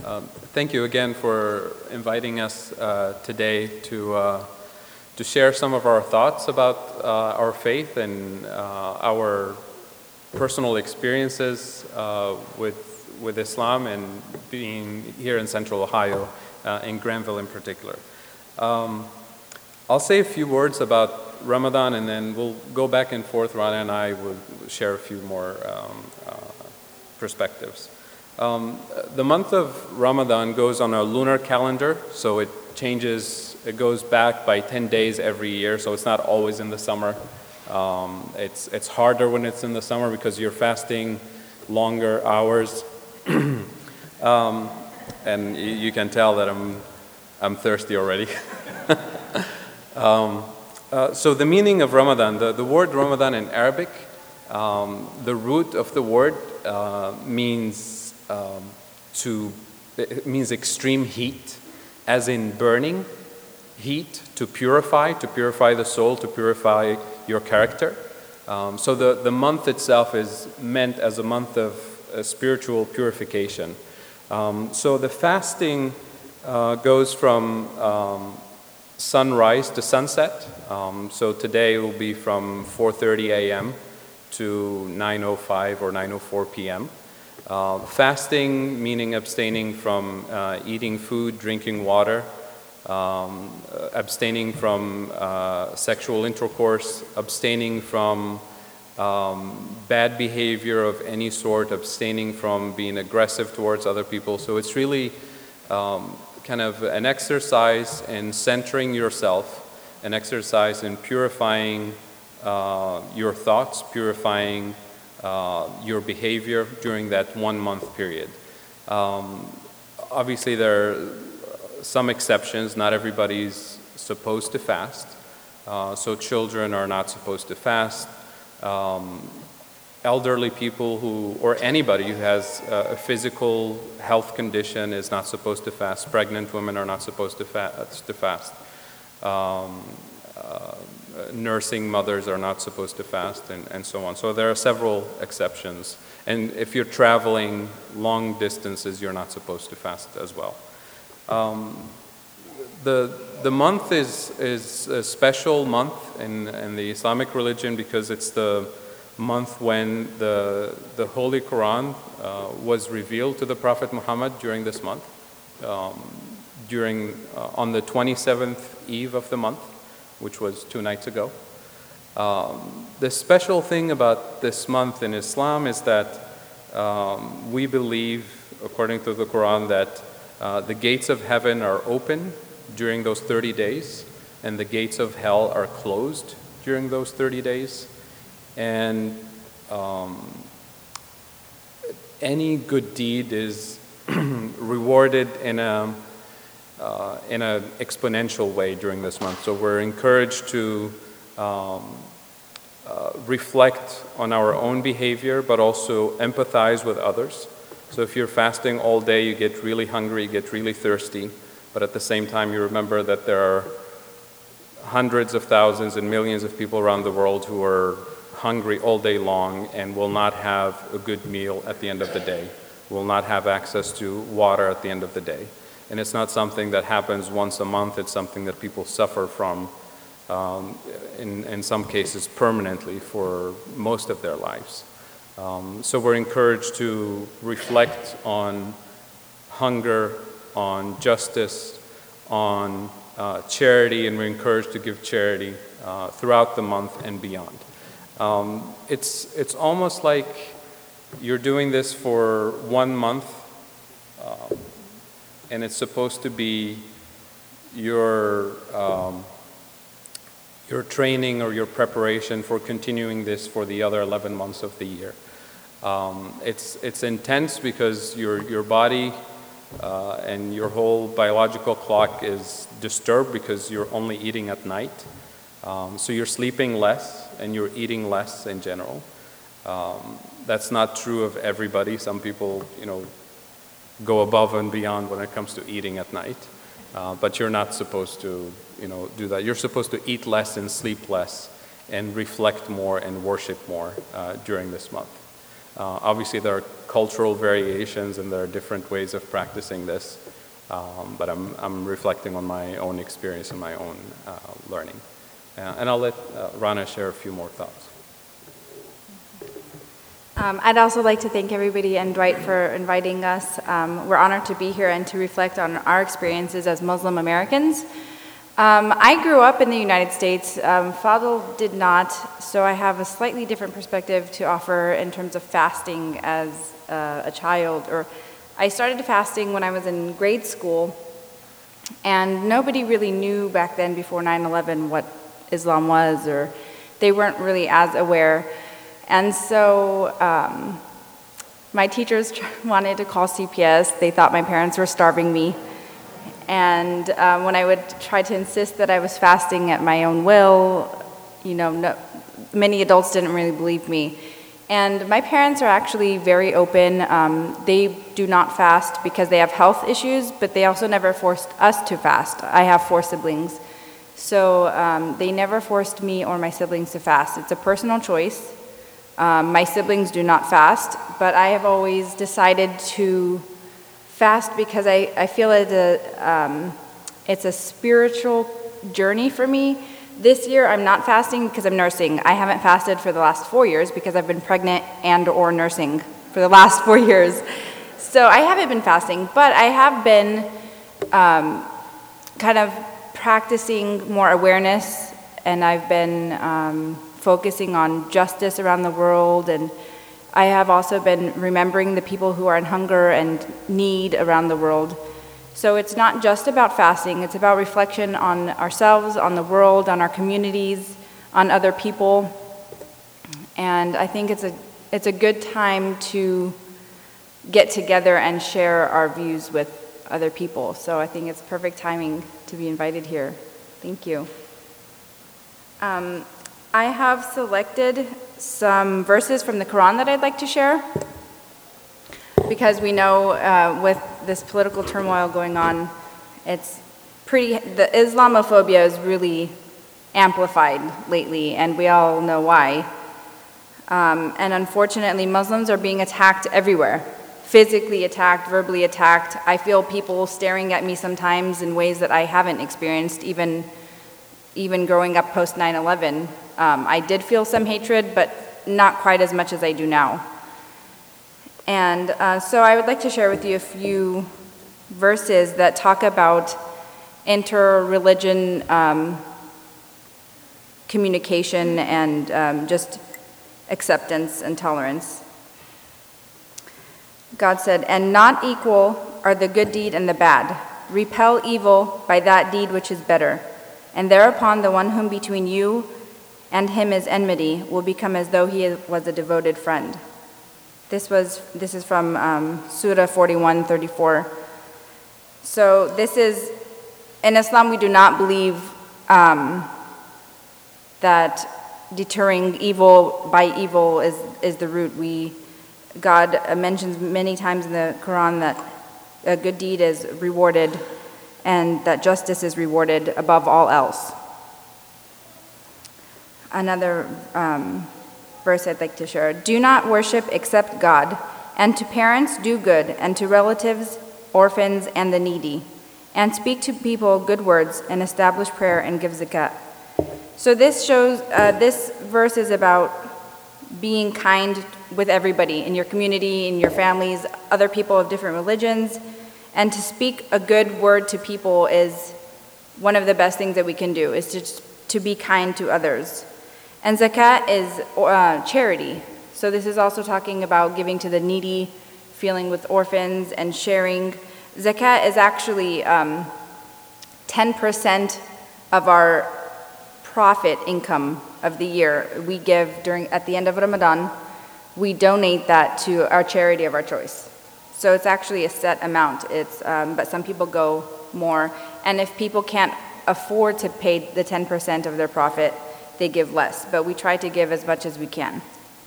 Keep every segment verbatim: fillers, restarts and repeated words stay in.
Um, thank you again for inviting us uh, today to uh, to share some of our thoughts about uh, our faith and uh, our personal experiences uh, with with Islam and being here in Central Ohio, uh, in Granville in particular. Um, I'll say a few words about Ramadan, and then we'll go back and forth. Rana and I will share a few more um, uh, perspectives. Um, the month of Ramadan goes on a lunar calendar, so it changes, it goes back by ten days every year, so it's not always in the summer. Um, it's, it's harder when it's in the summer because you're fasting longer hours. um, and you, you can tell that I'm, I'm thirsty already. um, uh, so the meaning of Ramadan, the, the word Ramadan in Arabic, um, the root of the word uh, means Um, to, it means extreme heat, as in burning heat, to purify, to purify the soul, to purify your character. Um, so the, the month itself is meant as a month of uh, spiritual purification. Um, so the fasting uh, goes from um, sunrise to sunset. Um, so today will be from four thirty a.m. to nine oh five or nine oh four p.m. Uh, fasting, meaning abstaining from uh, eating food, drinking water, um, abstaining from uh, sexual intercourse, abstaining from um, bad behavior of any sort, abstaining from being aggressive towards other people. So it's really um, kind of an exercise in centering yourself, an exercise in purifying uh, your thoughts, purifying Uh, your behavior during that one month period. Um, obviously there are some exceptions. Not everybody's supposed to fast. Uh, so children are not supposed to fast. Um, elderly people who, or anybody who has a, a physical health condition is not supposed to fast. Pregnant women are not supposed to, fa- to fast. Um, uh, nursing mothers are not supposed to fast, and, and so on. So there are several exceptions. And if you're traveling long distances, you're not supposed to fast as well. Um, the the month is is a special month in, in the Islamic religion because it's the month when the the Holy Quran uh, was revealed to the Prophet Muhammad during this month, um, during uh, on the twenty-seventh eve of the month, which was two nights ago. Um, the special thing about this month in Islam is that um, we believe, according to the Quran, that uh, the gates of heaven are open during those thirty days, and the gates of hell are closed during those thirty days. And um, any good deed is rewarded in a Uh, in an exponential way during this month. So we're encouraged to um, uh, reflect on our own behavior, but also empathize with others. So if you're fasting all day, you get really hungry, you get really thirsty, but at the same time you remember that there are hundreds of thousands and millions of people around the world who are hungry all day long and will not have a good meal at the end of the day, will not have access to water at the end of the day. And it's not something that happens once a month, it's something that people suffer from, um, in, in some cases permanently for most of their lives. Um, so we're encouraged to reflect on hunger, on justice, on uh, charity, and we're encouraged to give charity uh, throughout the month and beyond. Um, it's, it's almost like you're doing this for one month, um, and it's supposed to be your um, your training or your preparation for continuing this for the other eleven months of the year. Um, it's it's intense because your your body uh, and your whole biological clock is disturbed because you're only eating at night. Um, so you're sleeping less and you're eating less in general. Um, that's not true of everybody. Some people, you know, go above and beyond when it comes to eating at night, uh, but you're not supposed to, you know, do that. You're supposed to eat less and sleep less, and reflect more and worship more uh, during this month. Uh, obviously, there are cultural variations and there are different ways of practicing this, um, but I'm, I'm reflecting on my own experience and my own uh, learning. Uh, and I'll let uh, Rana share a few more thoughts. Um, I'd also like to thank everybody and Dwight for inviting us. Um, we're honored to be here and to reflect on our experiences as Muslim Americans. Um, I grew up in the United States. Um, Fadl did not, so I have a slightly different perspective to offer in terms of fasting as uh, a child. Or I started fasting when I was in grade school, and nobody really knew back then, before nine eleven, what Islam was, or they weren't really as aware. And so um, my teachers wanted to call C P S. They thought my parents were starving me. And um, when I would try to insist that I was fasting at my own will, you know, no, many adults didn't really believe me. And my parents are actually very open. Um, they do not fast because they have health issues, but they also never forced us to fast. I have four siblings. So um, they never forced me or my siblings to fast. It's a personal choice. Um, my siblings do not fast, but I have always decided to fast because I, I feel it's a, um, it's a spiritual journey for me. This year I'm not fasting because I'm nursing. I haven't fasted for the last four years because I've been pregnant and or nursing for the last four years. So I haven't been fasting, but I have been um, kind of practicing more awareness, and I've been um, focusing on justice around the world, and I have also been remembering the people who are in hunger and need around the world. So it's not just about fasting, it's about reflection on ourselves, on the world, on our communities, on other people. And I think it's a it's a good time to get together and share our views with other people. So I think it's perfect timing to be invited here. Thank you. Um, I have selected some verses from the Quran that I'd like to share, because we know uh, with this political turmoil going on, it's pretty, the Islamophobia is really amplified lately, and we all know why. Um, and unfortunately, Muslims are being attacked everywhere, physically attacked, verbally attacked. I feel people staring at me sometimes in ways that I haven't experienced, even, even growing up post nine eleven. Um, I did feel some hatred, but not quite as much as I do now. And uh, so I would like to share with you a few verses that talk about inter-religion um, communication and um, just acceptance and tolerance. God said, "And not equal are the good deed and the bad. Repel evil by that deed which is better. And thereupon the one whom between you and him is enmity will become as though he was a devoted friend." This was this is from um, Surah forty-one thirty-four. So this is, in Islam we do not believe um, that deterring evil by evil is, is the root. We, God mentions many times in the Quran that a good deed is rewarded and that justice is rewarded above all else. Another um, verse I'd like to share. "Do not worship except God, and to parents do good, and to relatives, orphans, and the needy, and speak to people good words, and establish prayer, and give zakat." So this shows, uh, this verse is about being kind with everybody in your community, in your families, other people of different religions, and to speak a good word to people is one of the best things that we can do, is to, to be kind to others. And zakat is uh, charity. So this is also talking about giving to the needy, feeling with orphans, and sharing. Zakat is actually um, ten percent of our profit income of the year. We give during at the end of Ramadan, we donate that to our charity of our choice. So it's actually a set amount. It's um, but some people go more. And if people can't afford to pay the ten percent of their profit, they give less, but we try to give as much as we can.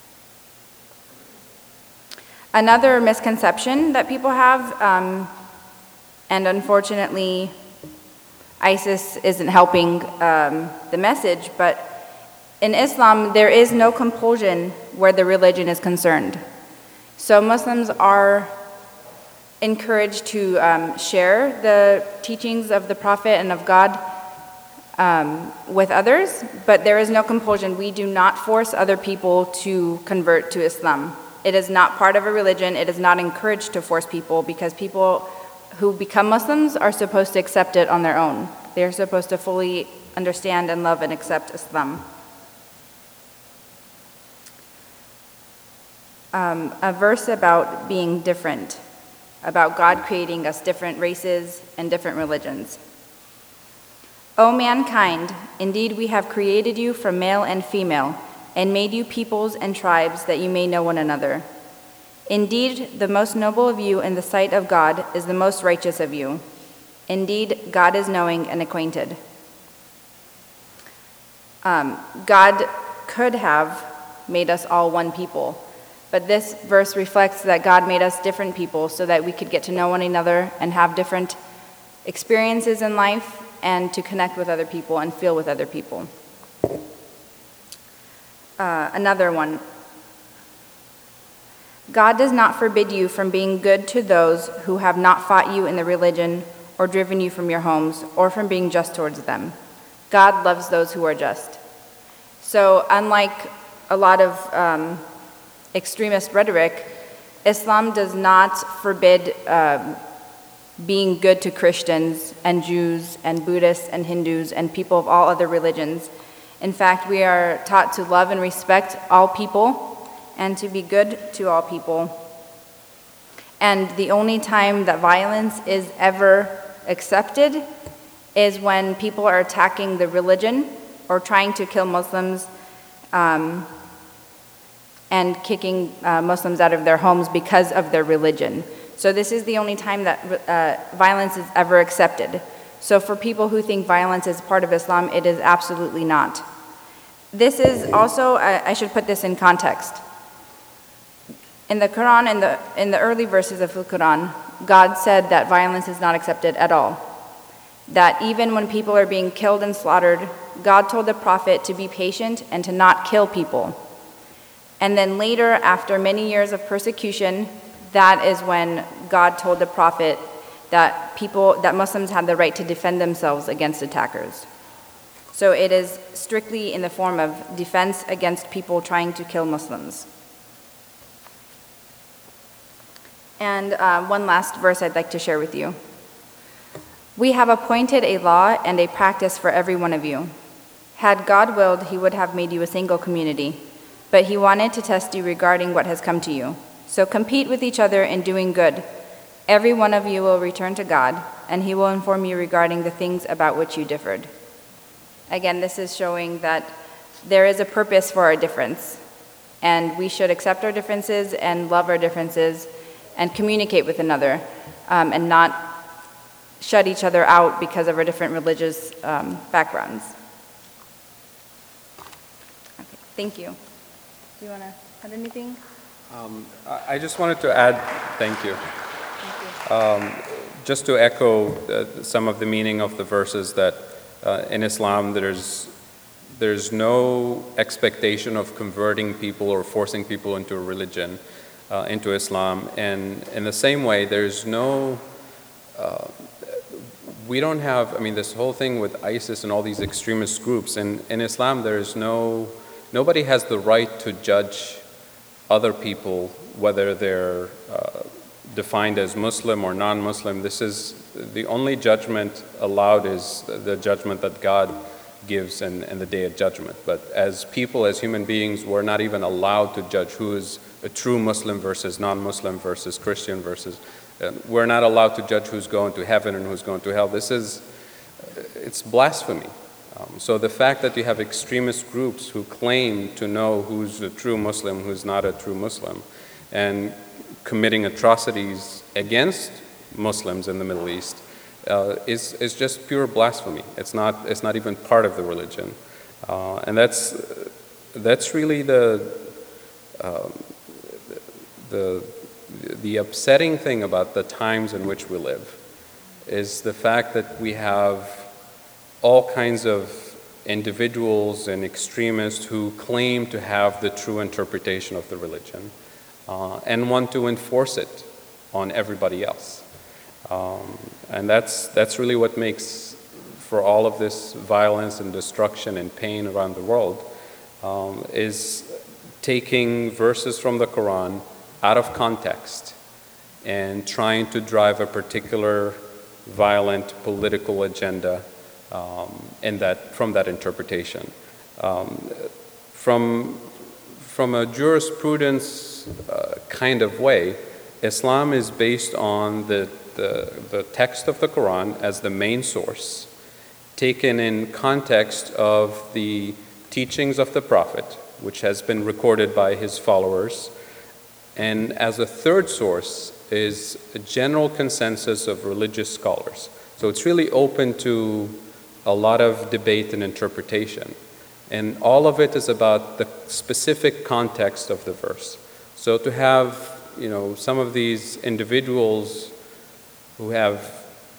Another misconception that people have, um, and unfortunately ISIS isn't helping um, the message, but in Islam there is no compulsion where the religion is concerned. So Muslims are encouraged to um, share the teachings of the Prophet and of God um, with others, but there is no compulsion. We do not force other people to convert to Islam. It is not part of a religion. It is not encouraged to force people, because people who become Muslims are supposed to accept it on their own. They are supposed to fully understand and love and accept Islam. Um, a verse about being different, about God creating us different races and different religions. O mankind, indeed we have created you from male and female, and made you peoples and tribes that you may know one another. Indeed, the most noble of you in the sight of God is the most righteous of you. Indeed, God is knowing and acquainted. Um, God could have made us all one people, but this verse reflects that God made us different people so that we could get to know one another and have different experiences in life and to connect with other people and feel with other people. Uh, another one. God does not forbid you from being good to those who have not fought you in the religion or driven you from your homes or from being just towards them. God loves those who are just. So unlike a lot of um, extremist rhetoric, Islam does not forbid uh, being good to Christians and Jews and Buddhists and Hindus and people of all other religions. In fact, we are taught to love and respect all people and to be good to all people. And the only time that violence is ever accepted is when people are attacking the religion or trying to kill Muslims um, and kicking uh, Muslims out of their homes because of their religion. So this is the only time that uh, violence is ever accepted. So for people who think violence is part of Islam, it is absolutely not. This is also, I, I should put this in context. In the Quran, in the, in the early verses of the Quran, God said that violence is not accepted at all. That even when people are being killed and slaughtered, God told the Prophet to be patient and to not kill people. And then later, after many years of persecution, that is when God told the Prophet that people, that Muslims had the right to defend themselves against attackers. So it is strictly in the form of defense against people trying to kill Muslims. And uh, one last verse I'd like to share with you. We have appointed a law and a practice for every one of you. Had God willed, he would have made you a single community, but he wanted to test you regarding what has come to you. So compete with each other in doing good. Every one of you will return to God, and he will inform you regarding the things about which you differed. Again, this is showing that there is a purpose for our difference, and we should accept our differences and love our differences and communicate with another, um, and not shut each other out because of our different religious um, backgrounds. Okay, thank you. Do you want to add anything? Um, I I just wanted to add, thank you. Thank you. Um, just to echo uh, some of the meaning of the verses that uh, in Islam there's there's no expectation of converting people or forcing people into a religion, uh, into Islam. And in the same way, there's no, uh, we don't have, I mean, this whole thing with ISIS and all these extremist groups, in, in Islam there's no, nobody has the right to judge other people, whether they're uh, defined as Muslim or non-Muslim. This is, the only judgment allowed is the judgment that God gives in, in the Day of Judgment. But as people, as human beings, we're not even allowed to judge who is a true Muslim versus non-Muslim versus Christian versus, uh, we're not allowed to judge who's going to heaven and who's going to hell. This is, it's blasphemy. Um, so the fact that you have extremist groups who claim to know who's a true Muslim, who's not a true Muslim, and committing atrocities against Muslims in the Middle East uh, is is just pure blasphemy. It's not it's not even part of the religion, uh, and that's that's really the um, the the upsetting thing about the times in which we live, is the fact that we have all kinds of individuals and extremists who claim to have the true interpretation of the religion. uh, and want to enforce it on everybody else. Um, and that's, that's really what makes for all of this violence and destruction and pain around the world, um, is taking verses from the Quran out of context and trying to drive a particular violent political agenda um, in that, from that interpretation. Um, from, from a jurisprudence uh, kind of way, Islam is based on the, the, the text of the Quran as the main source, taken in context of the teachings of the Prophet, which has been recorded by his followers, and as a third source is a general consensus of religious scholars. So it's really open to a lot of debate and interpretation. And all of it is about the specific context of the verse. So to have, you know, some of these individuals who have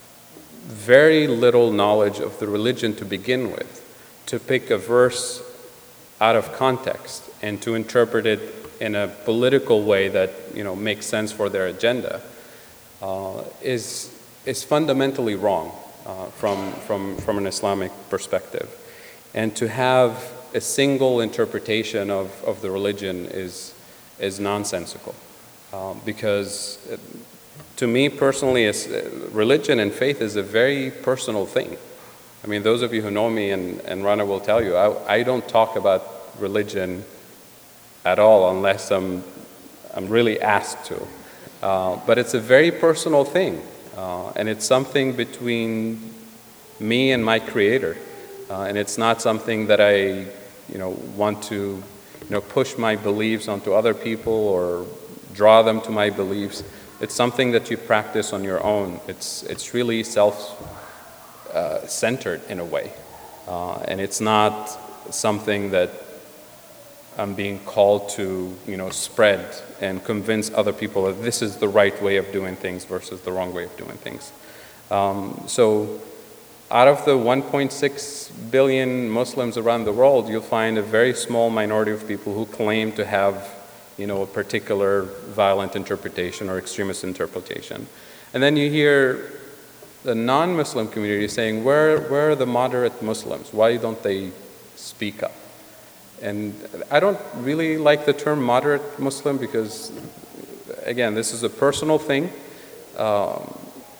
very little knowledge of the religion to begin with, to pick a verse out of context and to interpret it in a political way that, you know, makes sense for their agenda, uh, is, is fundamentally wrong uh, from, from, from an Islamic perspective. And to have a single interpretation of, of the religion is, is nonsensical. Um, because it, to me personally, it's, religion and faith is a very personal thing. I mean, those of you who know me, and, and Rana will tell you, I, I don't talk about religion at all unless I'm, I'm really asked to. Uh, but it's a very personal thing, uh, and it's something between me and my Creator. Uh, and it's not something that I, you know, want to, you know, push my beliefs onto other people or draw them to my beliefs. It's something that you practice on your own. It's, it's really self-centered uh, in a way. Uh, and it's not something that I'm being called to, you know, spread and convince other people that this is the right way of doing things versus the wrong way of doing things. Um, so out of the one point six billion Muslims around the world, you'll find a very small minority of people who claim to have, you know, a particular violent interpretation or extremist interpretation. And then you hear the non-Muslim community saying, where, where are the moderate Muslims? Why don't they speak up? And I don't really like the term moderate Muslim because, again, this is a personal thing. Um,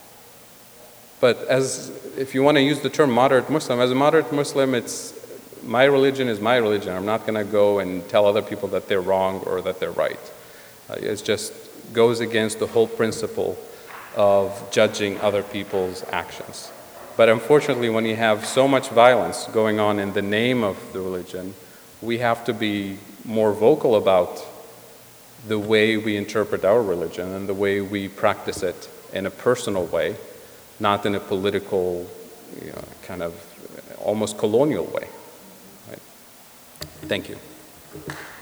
but as, if you want to use the term moderate Muslim, as a moderate Muslim, it's, my religion is my religion. I'm not going to go and tell other people that they're wrong or that they're right. Uh, it just goes against the whole principle of judging other people's actions. But unfortunately, when you have so much violence going on in the name of the religion, we have to be more vocal about the way we interpret our religion and the way we practice it in a personal way, not in a political, you know, kind of almost colonial way. Right? Thank you.